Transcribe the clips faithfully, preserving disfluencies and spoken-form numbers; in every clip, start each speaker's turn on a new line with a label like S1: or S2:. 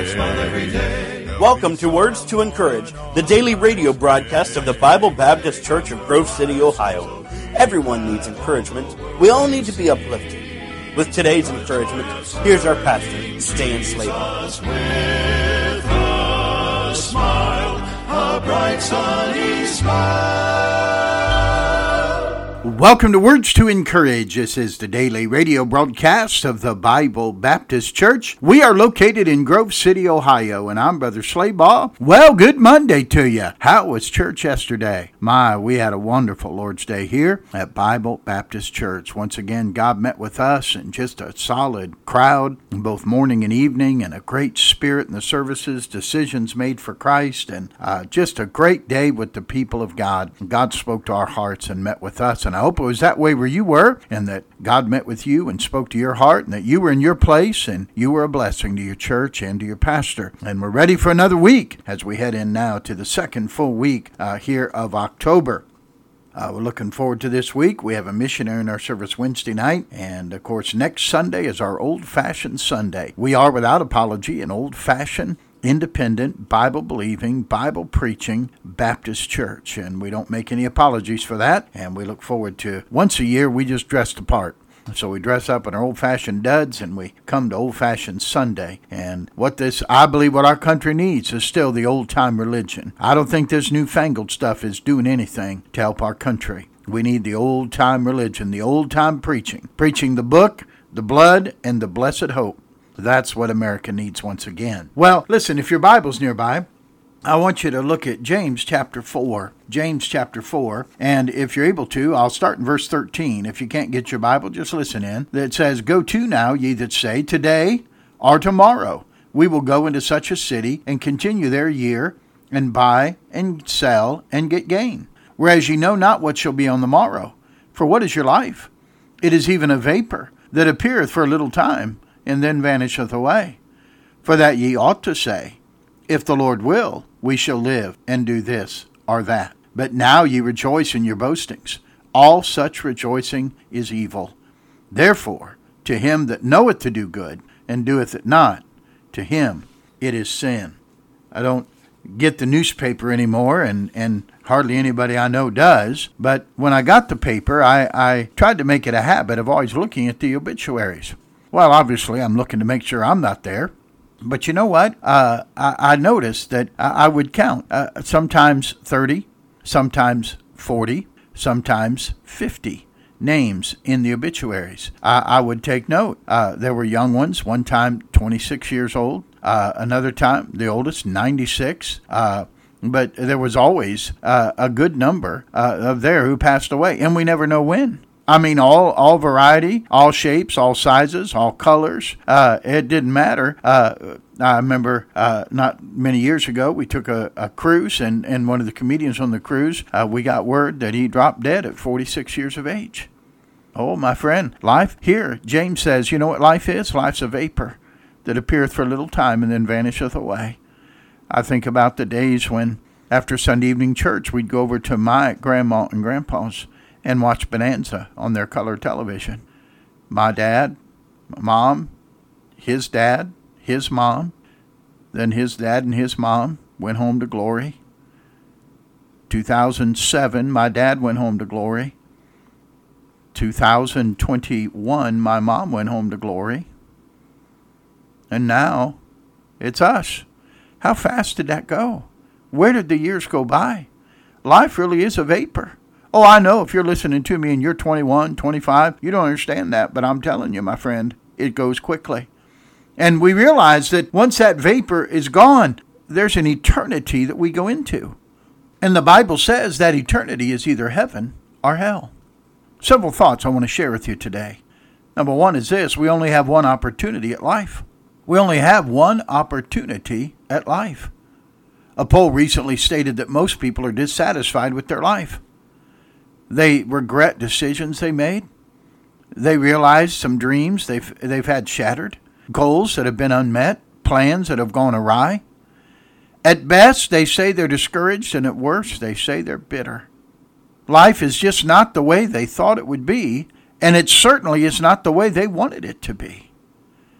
S1: smile every day.
S2: Welcome to Words to Encourage, the daily radio broadcast of the Bible Baptist Church of Grove City, Ohio. Everyone needs encouragement. We all need to be uplifted. With today's encouragement, here's our pastor, Stan Slater.
S1: With a smile, a bright sunny smile.
S3: Welcome to Words to Encourage. This is the daily radio broadcast of the Bible Baptist Church. We are located in Grove City, Ohio, and I'm Brother Slaybaugh. Well, good Monday to you. How was church yesterday? My, we had a wonderful Lord's Day here at Bible Baptist Church. Once again, God met with us and just a solid crowd, both morning and evening, and a great spirit in the services, decisions made for Christ, and uh, just a great day with the people of God. God spoke to our hearts and met with us, and I hope it was that way where you were, and that God met with you and spoke to your heart, and that you were in your place, and you were a blessing to your church and to your pastor. And we're ready for another week as we head in now to the second full week uh, here of October. Uh, we're looking forward to this week. We have a missionary in our service Wednesday night, and of course next Sunday is our old-fashioned Sunday. We are, without apology, an old-fashioned, independent, Bible-believing, Bible-preaching Baptist church, and we don't make any apologies for that, and we look forward to, once a year, we just dress the part. So we dress up in our old-fashioned duds, and we come to old-fashioned Sunday. And what this, I believe what our country needs is still the old-time religion. I don't think this newfangled stuff is doing anything to help our country. We need the old-time religion, the old-time preaching. Preaching the book, the blood, and the blessed hope. That's what America needs once again. Well, listen, if your Bible's nearby, I want you to look at James chapter four. James chapter four. And if you're able to, I'll start in verse thirteen. If you can't get your Bible, just listen in. It says, "Go to now, ye that say, today or tomorrow we will go into such a city and continue there a year, and buy and sell and get gain. Whereas ye know not what shall be on the morrow. For what is your life? It is even a vapor that appeareth for a little time, and then vanisheth away. For that ye ought to say, if the Lord will, we shall live and do this or that. But now ye rejoice in your boastings. All such rejoicing is evil. Therefore, to him that knoweth to do good, and doeth it not, to him it is sin." I don't get the newspaper anymore, and, and hardly anybody I know does. But when I got the paper, I, I tried to make it a habit of always looking at the obituaries. Well, obviously, I'm looking to make sure I'm not there. But you know what? Uh, I, I noticed that I, I would count uh, sometimes thirty, sometimes forty, sometimes fifty names in the obituaries. I, I would take note. Uh, there were young ones, one time twenty-six years old, uh, another time the oldest, ninety-six. Uh, but there was always uh, a good number uh, of there who passed away, and we never know when. I mean, all all variety, all shapes, all sizes, all colors. Uh, it didn't matter. Uh, I remember uh, not many years ago, we took a, a cruise, and, and one of the comedians on the cruise, uh, we got word that he dropped dead at forty-six years of age. Oh, my friend, life here, James says, you know what life is? Life's a vapor that appeareth for a little time and then vanisheth away. I think about the days when, after Sunday evening church, we'd go over to my grandma and grandpa's and watch Bonanza on their color television. My dad, my mom, his dad, his mom, then his dad and his mom went home to glory. two thousand seven, my dad went home to glory. two thousand twenty-one, my mom went home to glory. And now, it's us. How fast did that go? Where did the years go by? Life really is a vapor. Oh, I know if you're listening to me and you're twenty-one, twenty-five, you don't understand that, but I'm telling you, my friend, it goes quickly. And we realize that once that vapor is gone, there's an eternity that we go into. And the Bible says that eternity is either heaven or hell. Several thoughts I want to share with you today. Number one is this: we only have one opportunity at life. We only have one opportunity at life. A poll recently stated that most people are dissatisfied with their life. They regret decisions they made. They realize some dreams they've they've had shattered, goals that have been unmet, plans that have gone awry. At best, they say they're discouraged, and at worst, they say they're bitter. Life is just not the way they thought it would be, and it certainly is not the way they wanted it to be.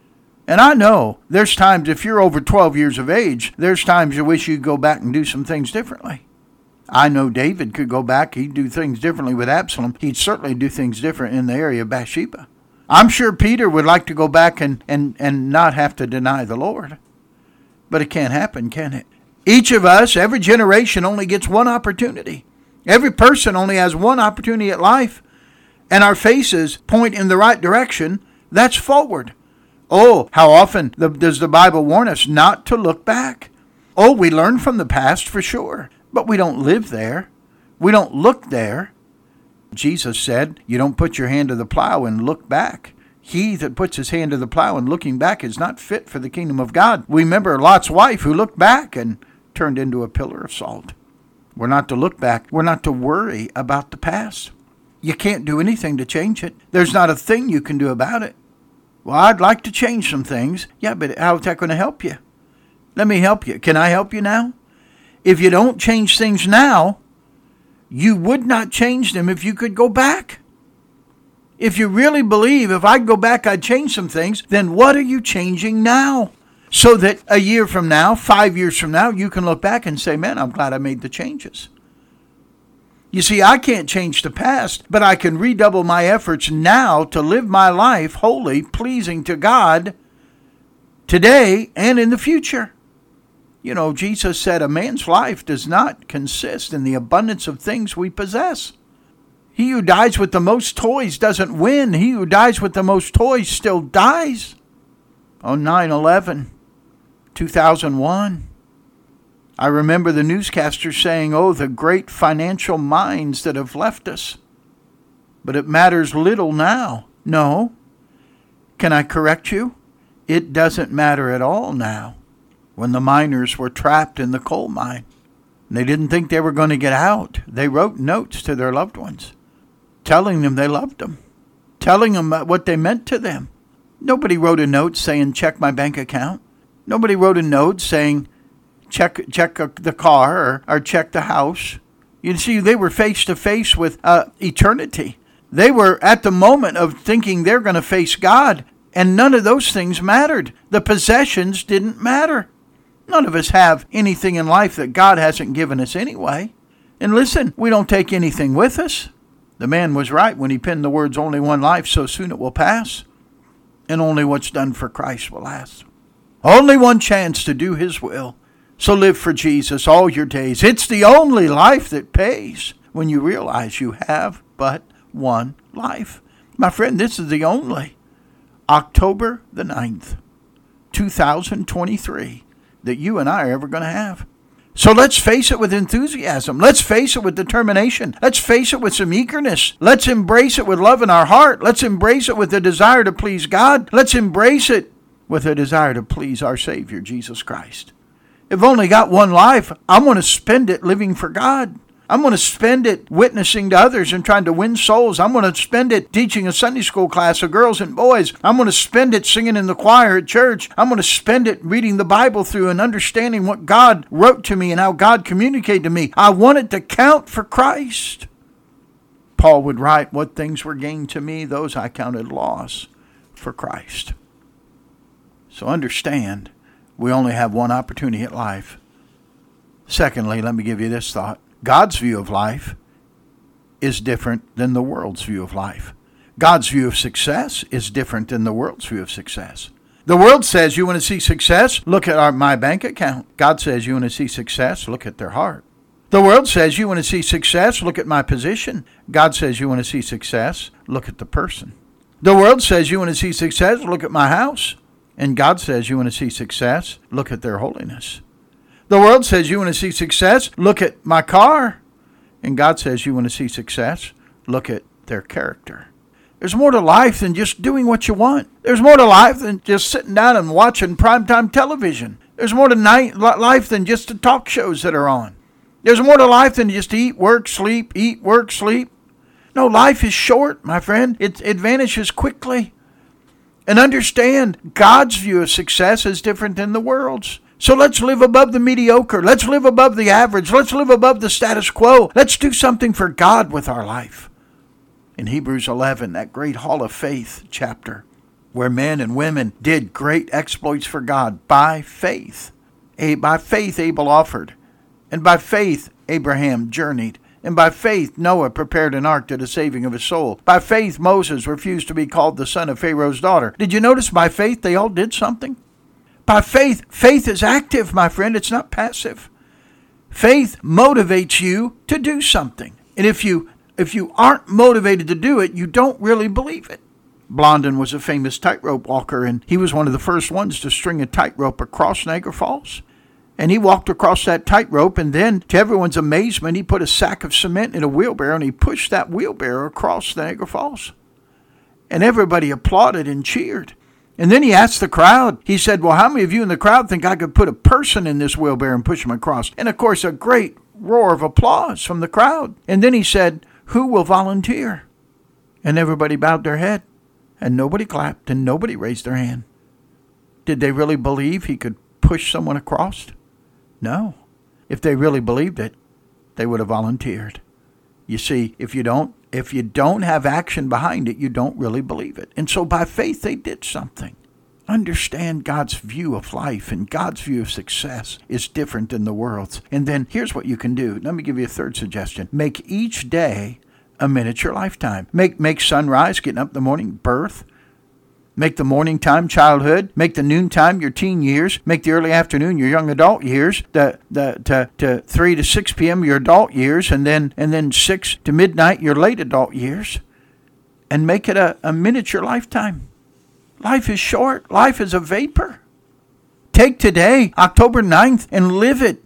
S3: And I know there's times, if you're over twelve years of age, there's times you wish you'd go back and do some things differently. I know David could go back. He'd do things differently with Absalom. He'd certainly do things different in the area of Bathsheba. I'm sure Peter would like to go back and, and, and not have to deny the Lord. But it can't happen, can it? Each of us, every generation only gets one opportunity. Every person only has one opportunity at life. And our faces point in the right direction. That's forward. Oh, how often the, does the Bible warn us not to look back? Oh, we learn from the past for sure. But we don't live there. We don't look there. Jesus said, you don't put your hand to the plow and look back. He that puts his hand to the plow and looking back is not fit for the kingdom of God. We remember Lot's wife who looked back and turned into a pillar of salt. We're not to look back. We're not to worry about the past. You can't do anything to change it. There's not a thing you can do about it. Well, I'd like to change some things. Yeah, but how's that going to help you? Let me help you. Can I help you now? If you don't change things now, you would not change them if you could go back. If you really believe if I'd go back, I'd change some things, then what are you changing now? So that a year from now, five years from now, you can look back and say, man, I'm glad I made the changes. You see, I can't change the past, but I can redouble my efforts now to live my life holy, pleasing to God today and in the future. You know, Jesus said a man's life does not consist in the abundance of things we possess. He who dies with the most toys doesn't win. He who dies with the most toys still dies. On nine eleven, two thousand one, I remember the newscaster saying, oh, the great financial minds that have left us. But it matters little now. No. Can I correct you? It doesn't matter at all now. When the miners were trapped in the coal mine, they didn't think they were going to get out. They wrote notes to their loved ones, telling them they loved them, telling them what they meant to them. Nobody wrote a note saying, check my bank account. Nobody wrote a note saying, check check the car or, or check the house. You see, they were face to face with uh, eternity. They were at the moment of thinking they're going to face God, and none of those things mattered. The possessions didn't matter. None of us have anything in life that God hasn't given us anyway. And listen, we don't take anything with us. The man was right when he penned the words, only one life, so soon it will pass. And only what's done for Christ will last. Only one chance to do his will. So live for Jesus all your days. It's the only life that pays when you realize you have but one life. My friend, this is the only October the ninth, two thousand twenty-three that you and I are ever going to have. So let's face it with enthusiasm. Let's face it with determination. Let's face it with some eagerness. Let's embrace it with love in our heart. Let's embrace it with a desire to please God. Let's embrace it with a desire to please our Savior, Jesus Christ. If I've only got one life, I'm going to spend it living for God. I'm going to spend it witnessing to others and trying to win souls. I'm going to spend it teaching a Sunday school class of girls and boys. I'm going to spend it singing in the choir at church. I'm going to spend it reading the Bible through and understanding what God wrote to me and how God communicated to me. I want it to count for Christ. Paul would write, what things were gained to me, those I counted loss for Christ. So understand, we only have one opportunity at life. Secondly, let me give you this thought. God's view of life is different than the world's view of life. God's view of success is different than the world's view of success. The world says, you want to see success? Look at our, my bank account. God says, you want to see success? Look at their heart. The world says, you want to see success? Look at my position. God says, you want to see success? Look at the person. The world says, you want to see success? Look at my house. And God says, you want to see success? Look at their holiness. The world says, you want to see success? Look at my car. And God says, you want to see success? Look at their character. There's more to life than just doing what you want. There's more to life than just sitting down and watching primetime television. There's more to night, life than just the talk shows that are on. There's more to life than just eat, work, sleep, eat, work, sleep. No, life is short, my friend. It, it vanishes quickly. And understand, God's view of success is different than the world's. So let's live above the mediocre. Let's live above the average. Let's live above the status quo. Let's do something for God with our life. In Hebrews eleven, that great hall of faith chapter, where men and women did great exploits for God by faith. A, by faith Abel offered, and by faith Abraham journeyed, and by faith Noah prepared an ark to the saving of his soul. By faith Moses refused to be called the son of Pharaoh's daughter. Did you notice by faith they all did something? By faith, faith is active, my friend. It's not passive. Faith motivates you to do something. And if you if you aren't motivated to do it, you don't really believe it. Blondin was a famous tightrope walker, and he was one of the first ones to string a tightrope across Niagara Falls. And he walked across that tightrope, and then, to everyone's amazement, he put a sack of cement in a wheelbarrow, and he pushed that wheelbarrow across Niagara Falls. And everybody applauded and cheered. And then he asked the crowd, he said, well, how many of you in the crowd think I could put a person in this wheelbarrow and push him across? And, of course, a great roar of applause from the crowd. And then he said, who will volunteer? And everybody bowed their head, and nobody clapped, and nobody raised their hand. Did they really believe he could push someone across? No. If they really believed it, they would have volunteered. You see, if you don't, if you don't have action behind it, you don't really believe it. And so by faith, they did something. Understand God's view of life and God's view of success is different than the world's. And then here's what you can do. Let me give you a third suggestion. Make each day a miniature lifetime. Make, make sunrise, getting up in the morning, birth. Make the morning time childhood. Make the noon time your teen years. Make the early afternoon your young adult years. The the to, to three to six p.m. your adult years, and then and then six to midnight your late adult years. And make it a, a miniature lifetime. Life is short. Life is a vapor. Take today, October ninth, and live it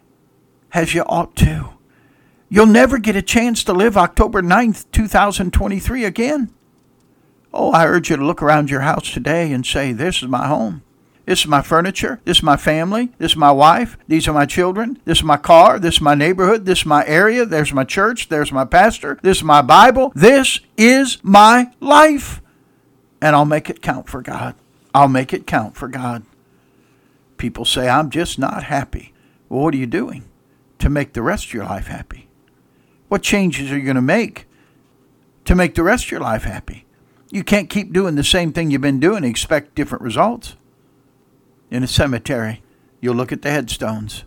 S3: as you ought to. You'll never get a chance to live October ninth, two thousand twenty-three again. Oh, I urge you to look around your house today and say, this is my home. This is my furniture. This is my family. This is my wife. These are my children. This is my car. This is my neighborhood. This is my area. There's my church. There's my pastor. This is my Bible. This is my life. And I'll make it count for God. I'll make it count for God. People say, I'm just not happy. Well, what are you doing to make the rest of your life happy? What changes are you going to make to make the rest of your life happy? You can't keep doing the same thing you've been doing and expect different results. In a cemetery, you'll look at the headstones,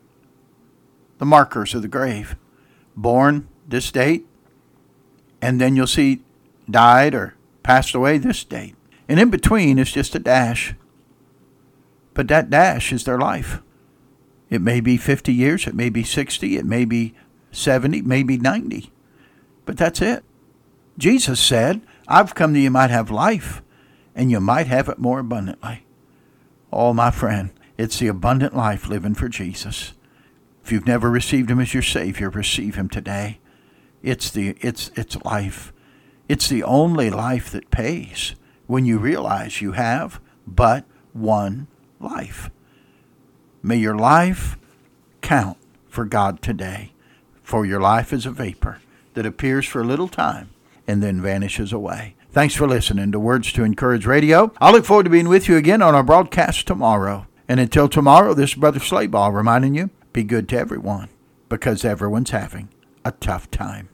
S3: the markers of the grave. Born this date, and then you'll see died or passed away this date. And in between is just a dash. But that dash is their life. It may be fifty years, it may be sixty, it may be seventy, maybe ninety. But that's it. Jesus said, I've come that you might have life, and you might have it more abundantly. Oh, my friend, it's the abundant life living for Jesus. If you've never received him as your Savior, receive him today. It's the it's it's life. It's the only life that pays when you realize you have but one life. May your life count for God today, for your life is a vapor that appears for a little time and then vanishes away. Thanks for listening to Words to Encourage Radio. I look forward to being with you again on our broadcast tomorrow. And until tomorrow, this is Brother Slayball reminding you, be good to everyone, because everyone's having a tough time.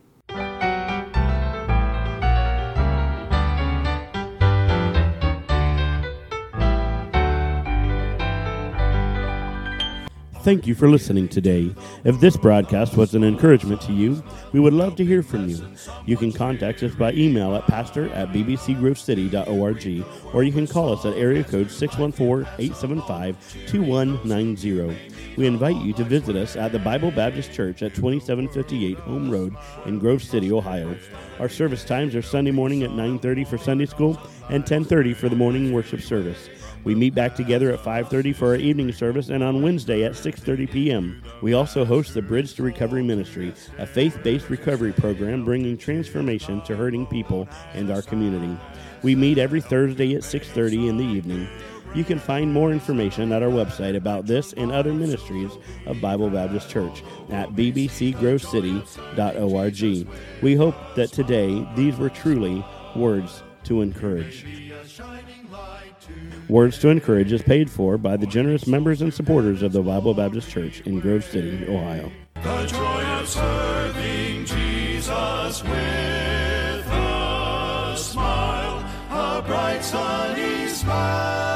S4: Thank you for listening today. If this broadcast was an encouragement to you, we would love to hear from you. You can contact us by email at pastor at b b c grove city dot org, or you can call us at area code six one four, eight seven five, two one nine zero. We invite you to visit us at the Bible Baptist Church at twenty-seven fifty-eight Home Road in Grove City, Ohio. Our service times are Sunday morning at nine thirty for Sunday school and ten thirty for the morning worship service. We meet back together at five thirty for our evening service and on Wednesday at six thirty p.m. We also host the Bridge to Recovery Ministry, a faith-based recovery program bringing transformation to hurting people and our community. We meet every Thursday at six thirty in the evening. You can find more information at our website about this and other ministries of Bible Baptist Church at b b c grove city dot org. We hope that today these were truly words to encourage. Words to Encourage is paid for by the generous members and supporters of the Bible Baptist Church in Grove City, Ohio.
S1: The joy of serving Jesus with a smile, a bright sunny smile.